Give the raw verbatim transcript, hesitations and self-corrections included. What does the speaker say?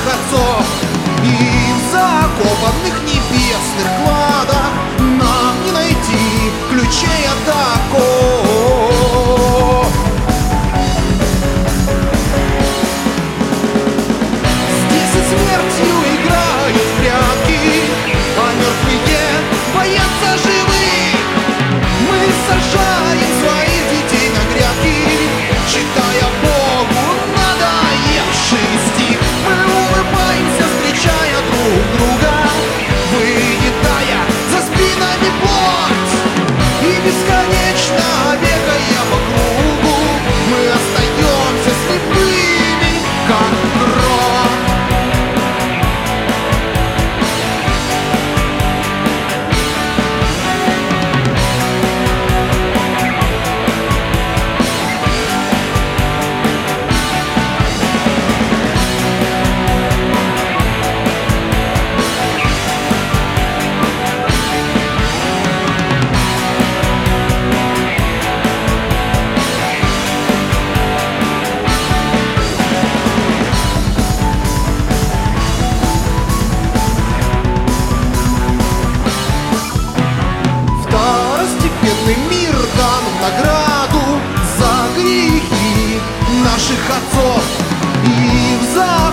отцов. И в закопанных небесных кладах нам не найти ключей от оков. Здесь и смертью играют в прятки, а мертвые боятся живых. Мы сажаем своих детей на грядки, читая Богу надоевший стих. Мы улыбаемся, встречая друг друга, выедая за спинами плоть. И бесконечно бегая по кругу, мы остаемся слепыми, как гром. Второстепенный мир дан в награду за грехи наших отцов. И в